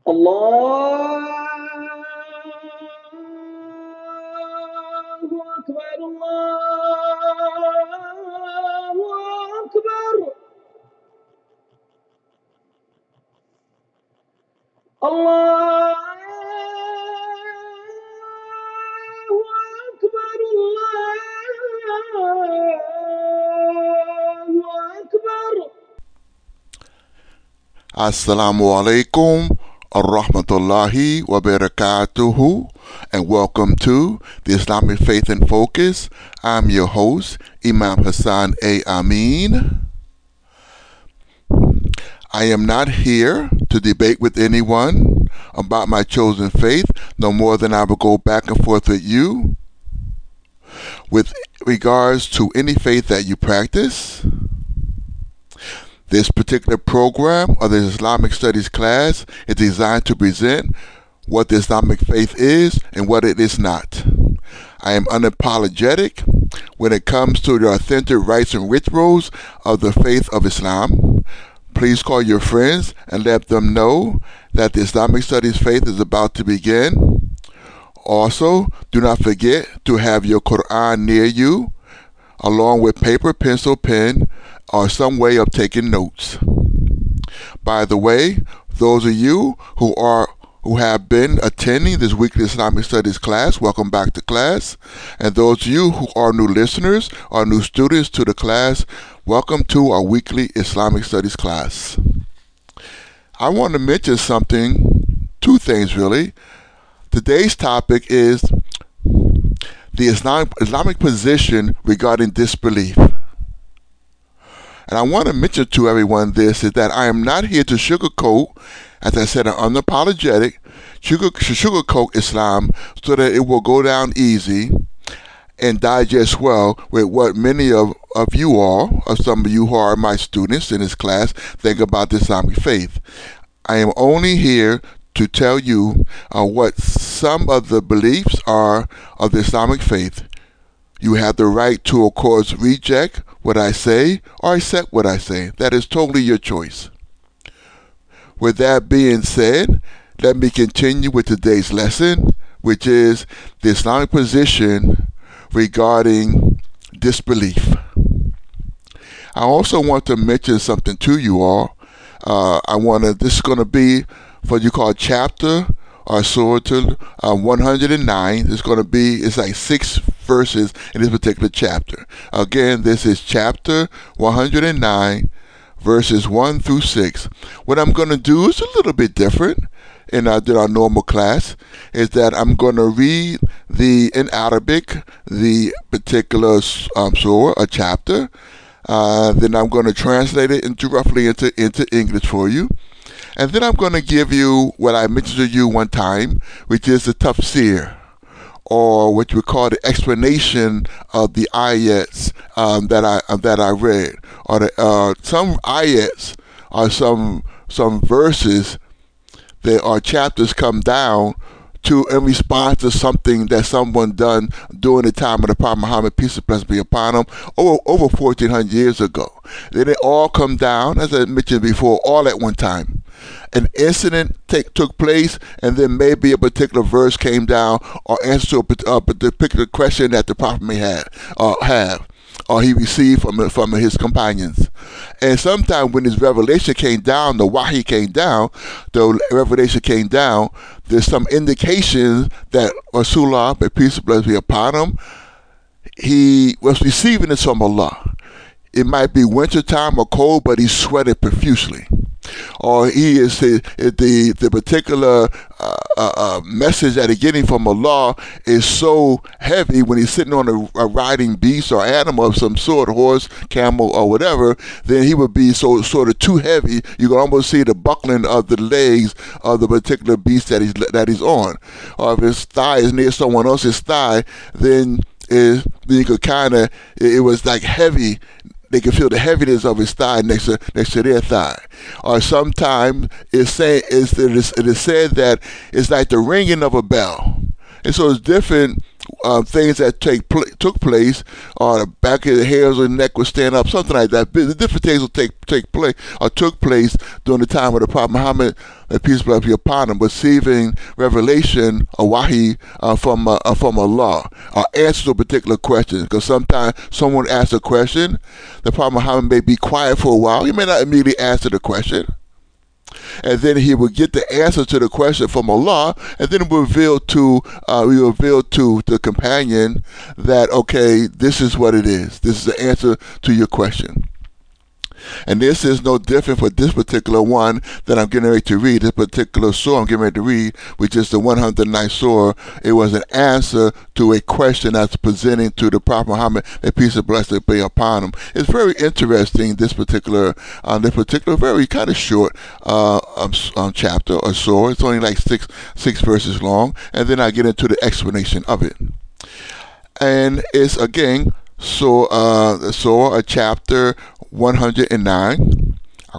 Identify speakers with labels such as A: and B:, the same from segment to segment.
A: الله أكبر الله أكبر الله أكبر الله أكبر.
B: Assalamu alaikum rahmatullahi wa barakatuhu, and welcome to the Islamic Faith in Focus. I'm your host, Imam Hassan A. Amin. I am not here to debate with anyone about my chosen faith, no more than I will go back and forth with you with regards to any faith that you practice. This particular program of the Islamic Studies class is designed to present what the Islamic faith is and what it is not. I am unapologetic when it comes to the authentic rites and rituals of the faith of Islam. Please call your friends and let them know that the Islamic Studies faith is about to begin. Also, do not forget to have your Quran near you, along with paper, pencil, pen, or some way of taking notes. By the way, those of you who have been attending this weekly Islamic Studies class, welcome back to class. And those of you who are new listeners or new students to the class, welcome to our weekly Islamic Studies class. I want to mention two things really. Today's topic is the Islamic position regarding disbelief. And I want to mention to everyone this, is that I am not here to sugarcoat, as I said, I'm unapologetic, sugarcoat Islam so that it will go down easy and digest well with what many of you all, or some of you who are my students in this class, think about the Islamic faith. I am only here to tell you what some of the beliefs are of the Islamic faith. You have the right to, of course, reject what I say or accept what I say. That is totally your choice. With that being said, let me continue with today's lesson, which is the Islamic position regarding disbelief. I also want to mention something to you all. This is going to be what you call chapter or Surah 109. It's like 6 verses in this particular chapter. Again, this is chapter 109, verses 1 through 6. What I'm going to do is a little bit different than our normal class, is that I'm going to read in Arabic the particular surah, a chapter. Then I'm going to translate it into English for you. And then I'm going to give you what I mentioned to you one time, which is the tafsir, or what we call the explanation of the ayats that I read, or some ayats or some verses that are chapters come down to in response to something that someone done during the time of the Prophet Muhammad, peace and blessings be upon him, over 1,400 years ago. Then they all come down, as I mentioned before, all at one time. An incident took place, and then maybe a particular verse came down or answer to a particular question that the Prophet may have, or he received from his companions. And sometime when this revelation came down, the wahi came down, the revelation came down, there's some indications that Rasulullah, may peace and blessings be upon him, he was receiving this from Allah. It might be wintertime or cold, but he sweated profusely. Or the particular message that he's getting from Allah is so heavy when he's sitting on a riding beast or animal of some sort, horse, camel, or whatever, then he would be sort of too heavy. You can almost see the buckling of the legs of the particular beast that he's on. Or if his thigh is near someone else's thigh, then you could it was like heavy. They can feel the heaviness of his thigh next to their thigh. Or sometimes it is said that it's like the ringing of a bell. And so it's different things that took place, or the back of the hairs of the neck would stand up, something like that. The different things will take place or took place during the time of the Prophet Muhammad, and peace be upon him, receiving revelation or wahi from Allah, or answer to a particular question. Because sometimes someone asks a question, the Prophet Muhammad may be quiet for a while. He may not immediately answer the question, and then he will get the answer to the question from Allah, and then reveal to the companion that, okay, this is what it is. This is the answer to your question. And this is no different for this particular one that I'm getting ready to read, this particular surah I'm getting ready to read, which is the 109th surah. It was an answer to a question that's presenting to the Prophet Muhammad, may peace and blessing be upon him. It's very interesting, this particular very kind of short chapter or surah. It's only like six verses long, and then I get into the explanation of it. And it's again, surah, chapter 109.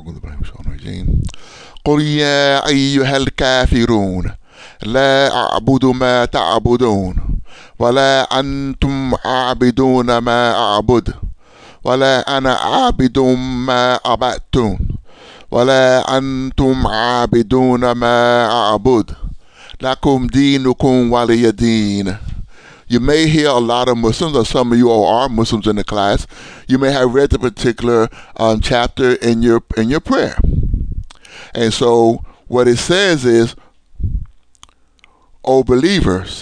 B: قل يا أيها الكافرون لا أعبد ما تعبدون ولا أنتم عابدون ما أعبد ولا أنا عابد ما عبدتم ولا أنتم عابدون ما أعبد لكم دينكم ولي دين. You may hear a lot of Muslims, or some of you all are Muslims in the class. You may have read the particular chapter in your prayer. And so what it says is, O believers,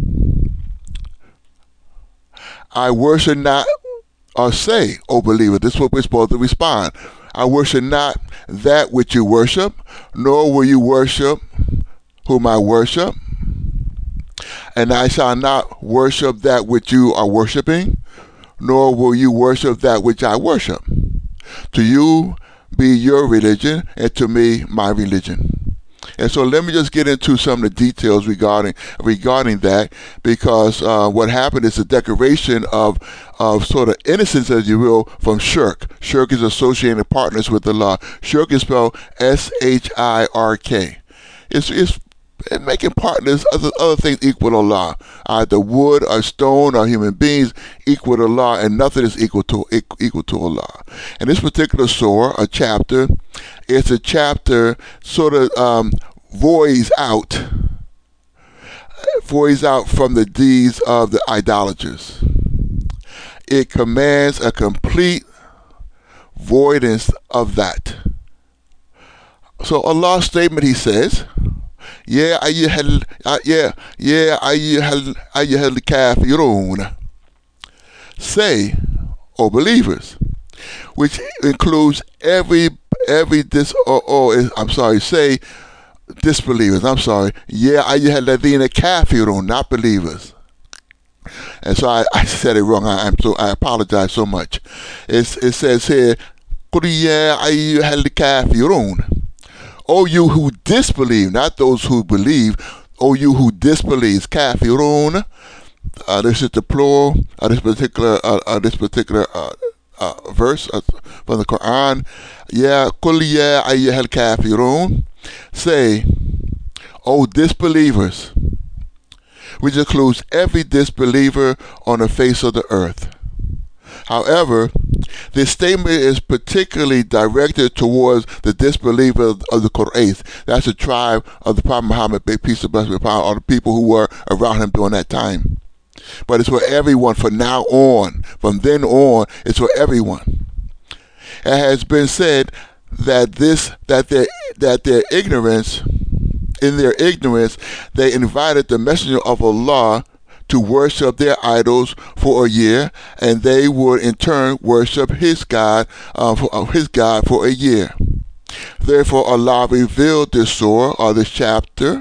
B: I worship not, or say, O believer, this is what we're supposed to respond. I worship not that which you worship, nor will you worship whom I worship. And I shall not worship that which you are worshiping, nor will you worship that which I worship. To you be your religion, and to me my religion. And so let me just get into some of the details regarding that, because what happened is a declaration of sort of innocence, as you will, from shirk. Shirk is associating partners with Allah. Shirk is spelled S-H-I-R-K. It's making partners, other things equal to Allah. Either wood or stone or human beings equal to Allah, and nothing is equal to Allah. And this particular surah, a chapter, it's a chapter sort of voice out from the deeds of the idolaters. It commands a complete voidance of that. So Allah's statement, he says, يا أيها الكافرون. Say, O believers, which includes say disbelievers. يا أيها الذين كافرون, not believers. And so I said it wrong. I apologize so much. It says here, قل يا أيها الكافرون. O you who disbelieve, not those who believe. O you who disbelieves, kafirun. This is the plural of this particular verse from the Quran. Ya qul ya ayyuhal kafirun. Say, O disbelievers, which includes every disbeliever on the face of the earth. However, this statement is particularly directed towards the disbelievers of the Quraysh. That's the tribe of the Prophet Muhammad, peace and blessings upon him, or the people who were around him during that time. But it's for everyone from now on. From then on, it's for everyone. It has been said that in their ignorance, they invited the messenger of Allah to worship their idols for a year, and they would in turn worship his God for a year. Therefore, Allah revealed this surah, or this chapter,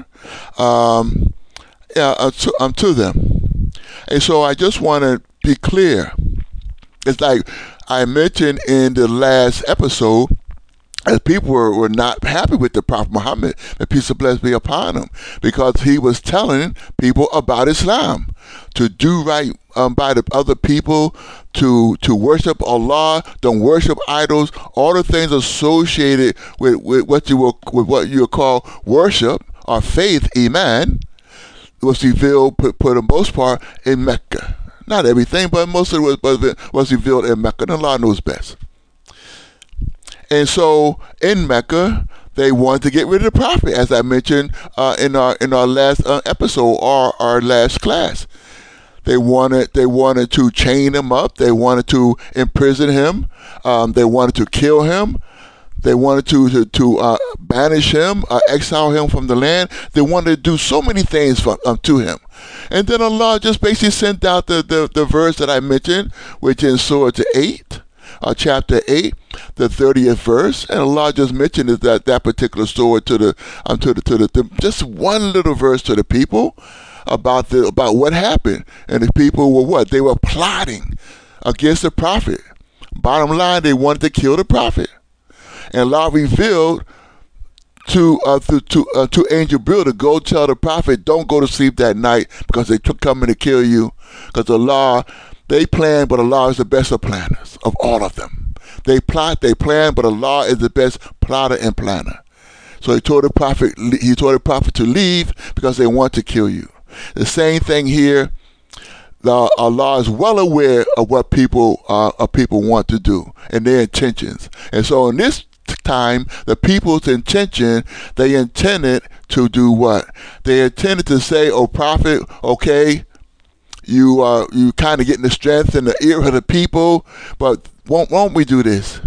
B: to them. And so I just want to be clear. It's like I mentioned in the last episode, as people were not happy with the Prophet Muhammad, may peace and blessings be upon him, because he was telling people about Islam, to do right by the other people, to worship Allah, don't worship idols, all the things associated with what you call worship or faith, iman. was revealed, for the most part, in Mecca. Not everything, but most of it was revealed in Mecca. And Allah knows best. And so in Mecca, they wanted to get rid of the prophet, as I mentioned in our last episode or our last class. They wanted to chain him up. They wanted to imprison him. They wanted to kill him. They wanted to banish him, exile him from the land. They wanted to do so many things to him. And then Allah just basically sent out the verse that I mentioned, which is Surah 8, chapter 8, the 30th verse. And Allah just mentioned that particular surah to the just one little verse to the people about what happened. And the people were what? They were plotting against the prophet. Bottom line, they wanted to kill the prophet. And Allah revealed to Angel Bill to go tell the prophet, don't go to sleep that night because they took coming to kill you. Because Allah, they plan, but Allah is the best of planners of all of them. They plot, they plan, but Allah is the best plotter and planner. So he told the prophet to leave because they want to kill you. The same thing here. Allah is well aware of what people want to do and their intentions. And so in this time, the people's intention, they intended to do what? They intended to say, oh prophet, okay, you kind of getting the strength and the ear of the people, but won't we do this?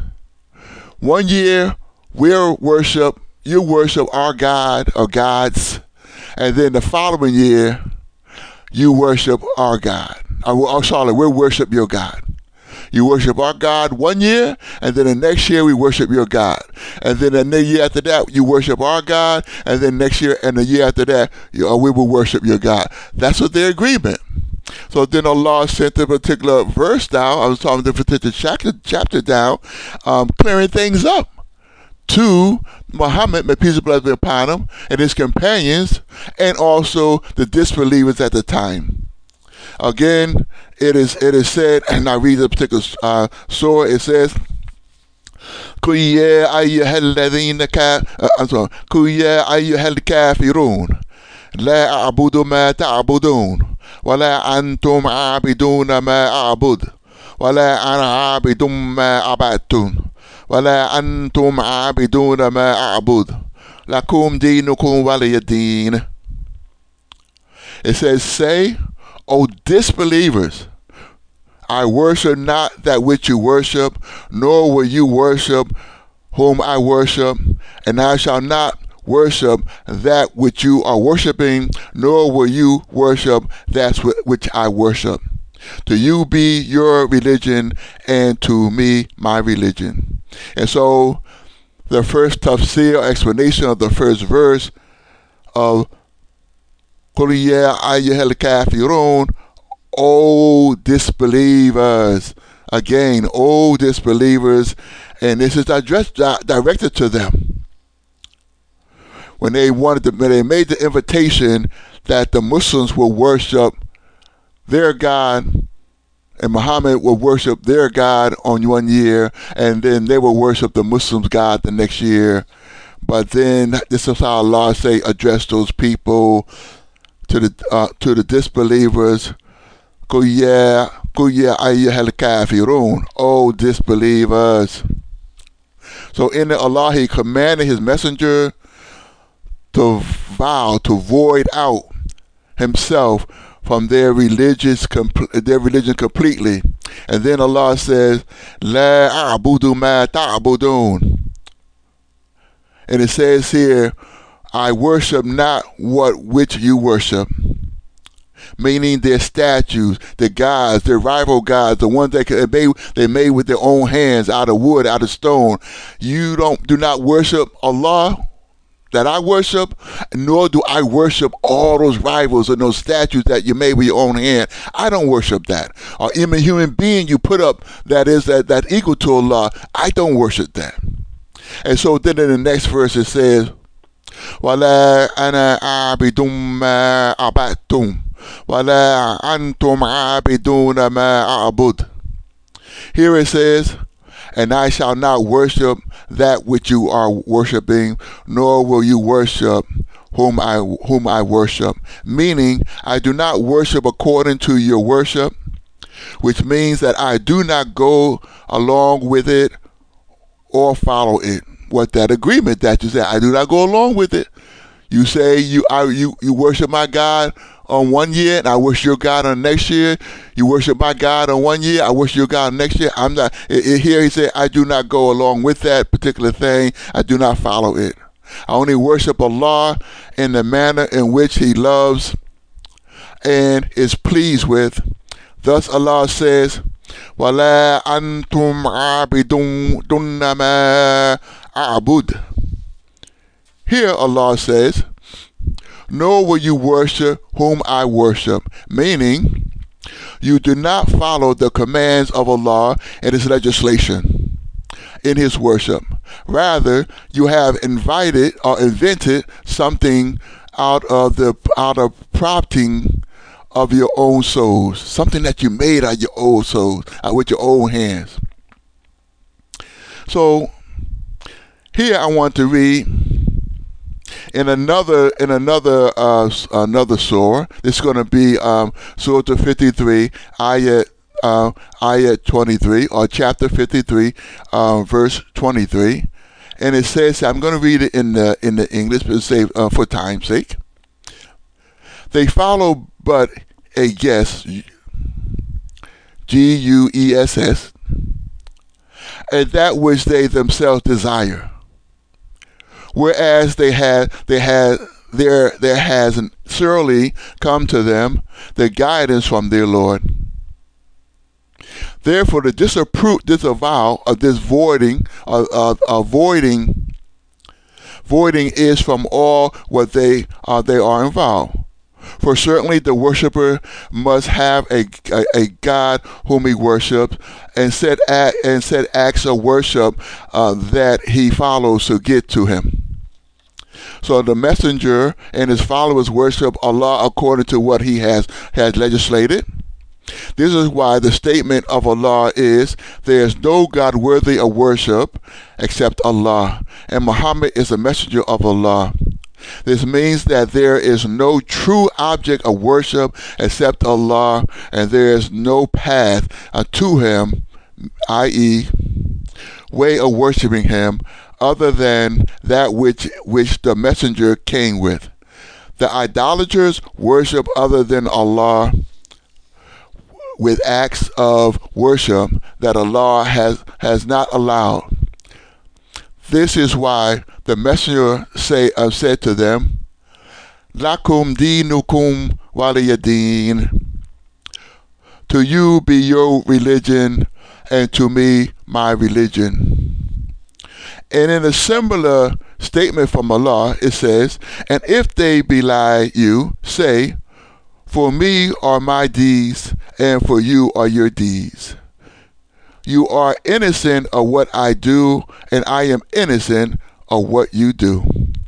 B: 1 year you worship our God or gods, and then the following year you worship our God. We'll worship your God. You worship our God 1 year, and then the next year we worship your God. And then the year after that, you worship our God, and then next year and the year after that, we will worship your God. That's what their agreement. So then Allah sent a particular verse down. I was talking the particular chapter down, clearing things up to Muhammad, may peace and blessings be upon him, and his companions, and also the disbelievers at the time. Again, it is said, and I read the particular surah. It says, "Qul ya ayyuhal kafirun, la a'budu ma ta'budun, wa la antum 'abiduna ma a'bud, wa la ana 'abidun ma abatun, wa la antum 'abiduna ma a'bud, lakum dinukum waliya din." It says, say, O disbelievers, I worship not that which you worship, nor will you worship whom I worship, and I shall not worship that which you are worshiping, nor will you worship that which I worship. To you be your religion, and to me my religion. And so the first tafsir explanation of the first verse of Qul ya ayyuhal kafirun, O disbelievers. Again, O disbelievers, and this is directed to them. When they made the invitation that the Muslims will worship their God, and Muhammad will worship their God on 1 year, and then they will worship the Muslims' God the next year. But then this is how Allah say address those people, to the disbelievers. Qul ya ayyuhal kafirun, O disbelievers. So in Allah, He commanded His messenger to void out himself from their religion completely. And then Allah says, La a'budu ma ta'budun. And it says here, I worship not which you worship. Meaning their statues, their gods, their rival gods, the ones that they made with their own hands, out of wood, out of stone. You do not worship Allah that I worship, nor do I worship all those rivals and those statues that you made with your own hand. I don't worship that. Or even a human being you put up that equal to Allah, I don't worship that. And so then in the next verse it says, وَلَا أَنَا عَابِدٌ مَا عَبَدتُّمْ وَلَا أَنْتُمْ عَابِدُونَ مَا أَعْبُدُ. Here it says, and I shall not worship that which you are worshiping, nor will you worship whom I worship. Meaning, I do not worship according to your worship, which means that I do not go along with it or follow it. What that agreement that you said, I do not go along with it. You say you worship my God on 1 year, and I worship your God on next year. You worship my God on 1 year, I worship your God next year. I'm not here. He said, I do not go along with that particular thing. I do not follow it. I only worship Allah in the manner in which He loves and is pleased with. Thus Allah says, وَلَا أَنْتُمْ عَابِدُونَ مَا أَعْبُدُ. Here Allah says, nor will you worship whom I worship, meaning you do not follow the commands of Allah and His legislation in His worship. Rather, you have invited or invented something out of prompting of your own souls, something that you made out of your own souls, with your own hands. So here I want to read in another surah. This is going to be Surah 53, ayat 23, or chapter 53, verse 23, and it says, I'm going to read it in the English, but say for time's sake. They follow but a guess, Guess, and that which they themselves desire. Whereas there has surely come to them the guidance from their Lord. Therefore, the disavowal of this voiding is from all what they are involved. For certainly the worshipper must have a God whom he worships, and set acts of worship that he follows to get to him. So the messenger and his followers worship Allah according to what he has legislated. This is why the statement of Allah is, there is no God worthy of worship except Allah, and Muhammad is a messenger of Allah. This means that there is no true object of worship except Allah, and there is no path to Him, i.e., way of worshiping Him, other than that which the messenger came with. The idolaters worship other than Allah with acts of worship that Allah has not allowed. This is why the messenger said to them, Lakum dinukum waliyadin. To you be your religion, and to me my religion. And in a similar statement from Allah, it says, and if they belie you, say, for me are my deeds, and for you are your deeds. You are innocent of what I do, and I am innocent of what you do.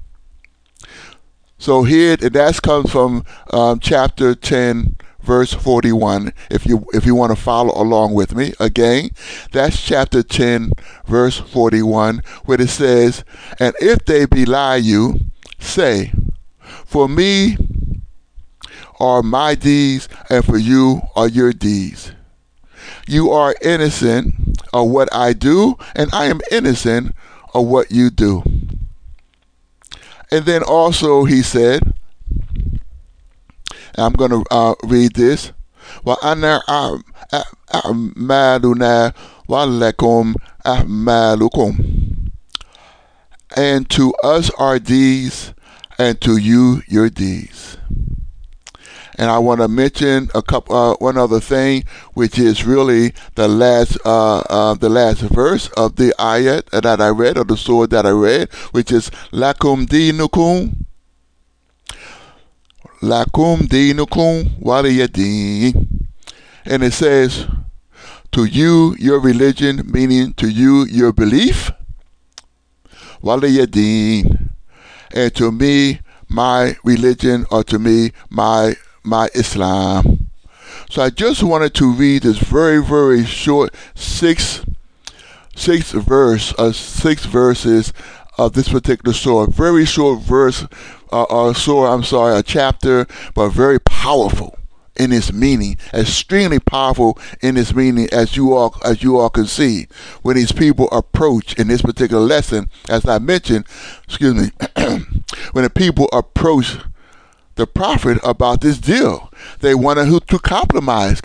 B: So here, that comes from chapter 10, verse 41. If you want to follow along with me, again, that's chapter 10, verse 41, where it says, and if they belie you, say, for me are my deeds, and for you are your deeds. You are innocent of what I do, and I am innocent of what you do. And then also he said, and I'm going to read this, وَأَنَا أَعْمَالُنَا وَلَكُمْ أَعْمَالُكُمْ. And to us our deeds, and to you your deeds. And I want to mention one other thing, which is really the last verse of the ayat that I read, or the surah that I read, which is Lakum dinukum waliyadin. And it says, to you your religion, meaning to you your belief, waliyadin, and to me my religion, or to me my Islam. So I just wanted to read this very, very short six verses of this particular surah. Very short verse, a chapter, but very powerful in its meaning, extremely powerful in its meaning, as you all can see. When these people approach in this particular lesson, as I mentioned, when the people approach the prophet about this deal, they wanted to compromise.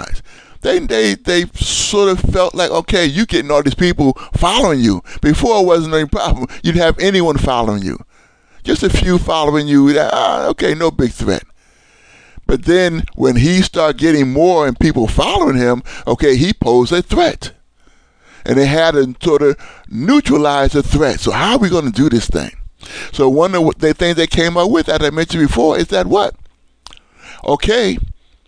B: They sort of felt like, okay, you getting all these people following you. Before, it wasn't any problem. You'd have anyone following you. Just a few following you. Okay, no big threat. But then when he started getting more and people following him, okay, he posed a threat. And they had to sort of neutralize the threat. So how are we going to do this thing? So one of the things they came up with, as I mentioned before, is that what? Okay,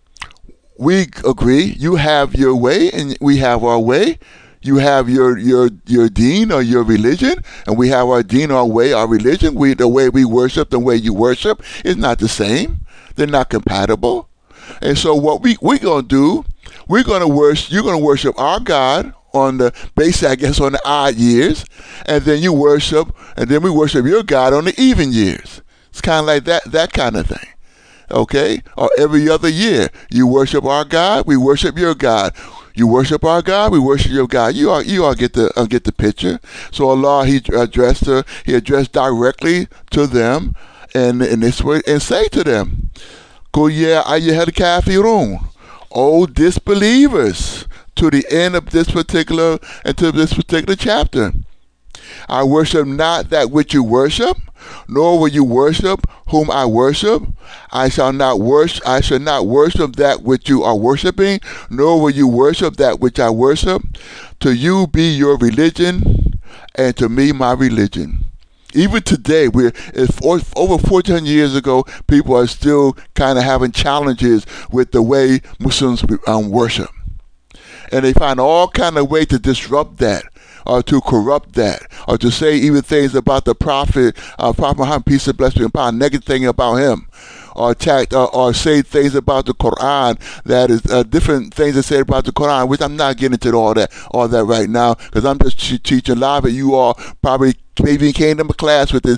B: we agree. You have your way and we have our way. You have your deen or your religion, and we have our deen, our way, our religion. The way we worship, the way you worship is not the same. They're not compatible. And so what we're going to do, you're going to worship our God on the basis, I guess, on the odd years, and then we worship your God on the even years. It's kind of like that kind of thing. Okay? Or every other year, you worship our God, we worship your God. You worship our God, we worship your God. You all get the picture. So Allah, He addressed directly to them, and in this way, and say to them, "Qul ya ayyuhal kafirun, O disbelievers," to the end of this particular chapter. "I worship not that which you worship, nor will you worship whom I worship. I shall not worship that which you are worshiping, nor will you worship that which I worship. To you be your religion, and to me my religion." Even today, over 14 years ago, people are still kind of having challenges with the way Muslims worship. And they find all kind of way to disrupt that, or to corrupt that, or to say even things about the Prophet Muhammad, peace and blessing upon him, negative thing about him, or say things about the Quran that is different things that say about the Quran, which I'm not getting into all that right now, because I'm just teaching live, and you all probably maybe came to my class with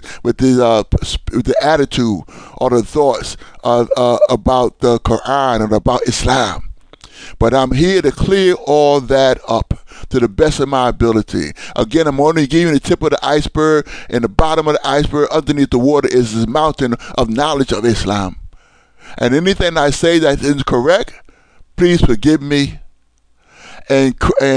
B: the attitude or the thoughts about the Quran and about Islam. But I'm here to clear all that up to the best of my ability. Again, I'm only giving the tip of the iceberg, and the bottom of the iceberg underneath the water is this mountain of knowledge of Islam. And anything I say that isn't correct, please forgive me. And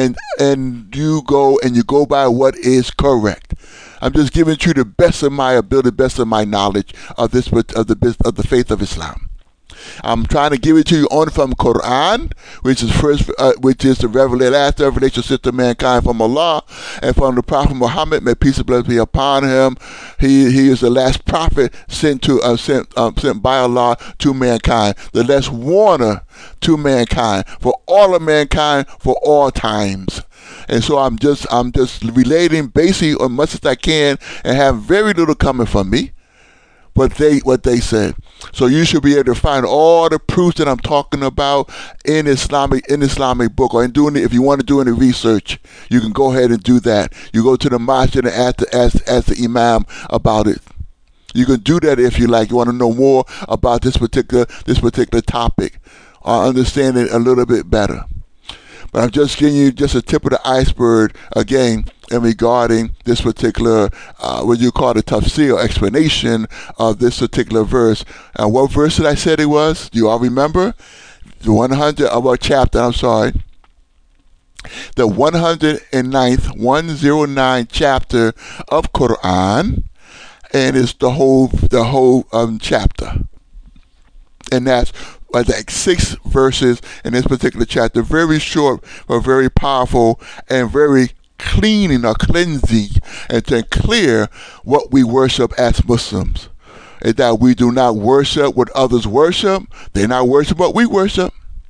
B: you go by what is correct. I'm just giving you the best of my ability, the best of my knowledge of the faith of Islam. I'm trying to give it to you only from Quran, which is the last revelation sent to mankind from Allah, and from the Prophet Muhammad, may peace and blessings be upon him. He is the last prophet sent by Allah to mankind, the last warner to mankind, for all of mankind, for all times. And so I'm just relating basically as much as I can, and have very little coming from me, what they said. So you should be able to find all the proofs that I'm talking about in Islamic book, or in doing it. If you want to do any research, you can go ahead and do that. You go to the masjid and ask the imam about it. You can do that if you like. You want to know more about this particular topic, or understand it a little bit better. But I'm just giving you just a tip of the iceberg again, and regarding this particular, what you call the tafsir, explanation of this particular verse. And what verse did I say it was? Do you all remember? The 100 of our chapter, I'm sorry. The 109th, 109 chapter of Quran, and it's the whole chapter. And that's like 6 verses in this particular chapter. Very short, but very powerful, and very cleaning or cleansing, and to clear what we worship as Muslims. Is that we do not worship what others worship. They not worship what we worship.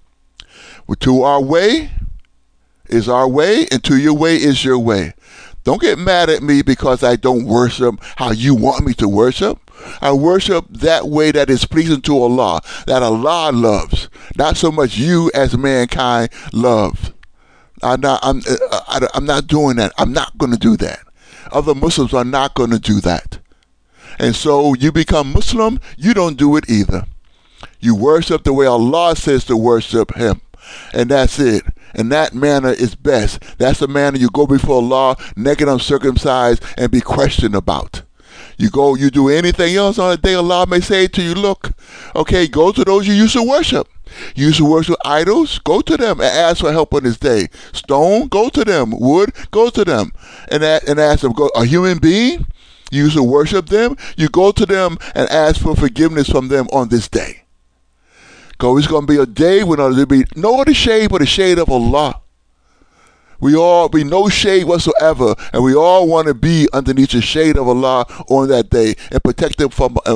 B: To our way is our way, and to your way is your way. Don't get mad at me because I don't worship how you want me to worship. I worship that way that is pleasing to Allah, that Allah loves, not so much you as mankind loves. I'm not doing that. I'm not going to do that. Other Muslims are not going to do that. And so you become Muslim, you don't do it either. You worship the way Allah says to worship Him. And that's it. And that manner is best. That's the manner you go before Allah, naked, uncircumcised, and be questioned about. You do anything else on a day, Allah may say to you, look, okay, go to those you used to worship. You used to worship idols, go to them and ask for help on this day. Stone, go to them. Wood, go to them. And ask them, a human being, you used to worship them, you go to them and ask for forgiveness from them on this day. Because it's going to be a day when there'll be no other shade but the shade of Allah. We all be no shade whatsoever, and we all want to be underneath the shade of Allah on that day, and protected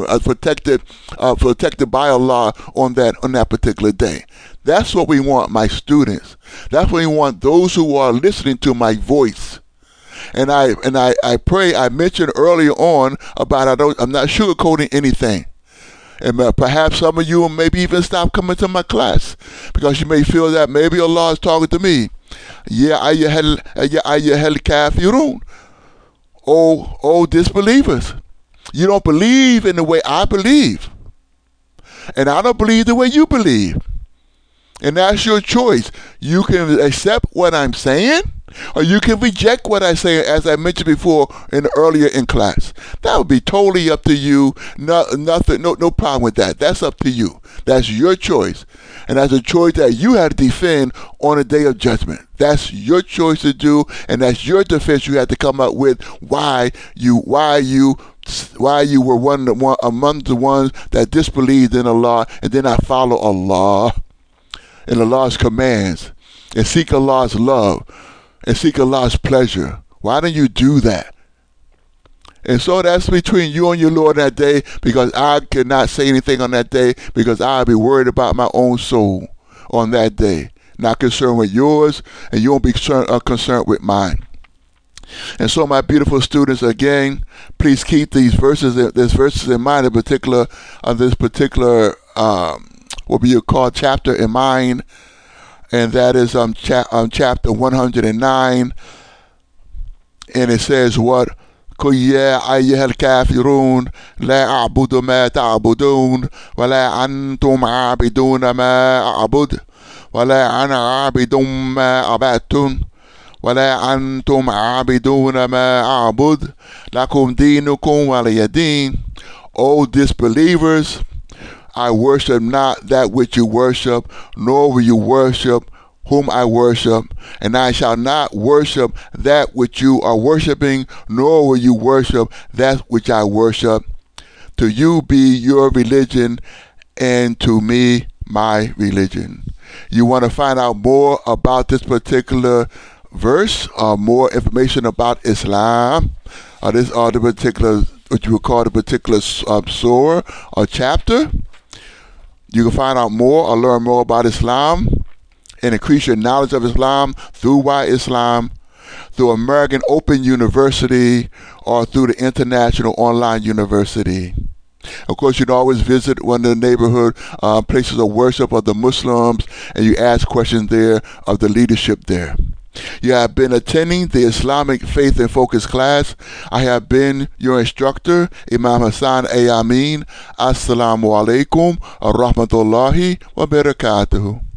B: by Allah on that particular day. That's what we want, my students. That's what we want those who are listening to my voice. And I pray. I mentioned earlier on about I'm not sugarcoating anything. And perhaps some of you will maybe even stop coming to my class because you may feel that maybe Allah is talking to me. Ya ayyuhal kafirun. Oh disbelievers. You don't believe in the way I believe. And I don't believe the way you believe. And that's your choice. You can accept what I'm saying, or you can reject what I say, as I mentioned before earlier in class. That would be totally up to you. No problem with that. That's up to you. That's your choice. And that's a choice that you have to defend on the day of judgment. That's your choice to do, and that's your defense you have to come up with why you were one among the ones that disbelieved in Allah and did not follow Allah and Allah's commands and seek Allah's love and seek Allah's pleasure. Why don't you do that? And so that's between you and your Lord that day, because I cannot say anything on that day because I'll be worried about my own soul on that day. Not concerned with yours, and you won't be concerned with mine. And so, my beautiful students, again, please keep these verses in mind, in particular, this particular what we call chapter in mind, and that is chapter 109, and it says what? قل يا أيها الكافرون لا أعبد ما تعبدون ولا أنتم عابدون ما أعبد ولا أنا عابد ما عبدتم ولا أنتم عابدون ما أعبد لكم دينكم ولي دين. O disbelievers, I worship not that which you worship, nor will you worship whom I worship, and I shall not worship that which you are worshiping, nor will you worship that which I worship. To you be your religion, and to me my religion. You want to find out more about this particular verse, or more information about Islam, or the particular, what you would call the particular surah or chapter? You can find out more or learn more about Islam and increase your knowledge of Islam through Why Islam, through American Open University, or through the International Online University. Of course, you can always visit one of the neighborhood places of worship of the Muslims, and you ask questions there of the leadership there. You have been attending the Islamic Faith and Focus class. I have been your instructor, Imam Hassan A. Amin. Assalamu alaikum wa rahmatullahi wa barakatuhu.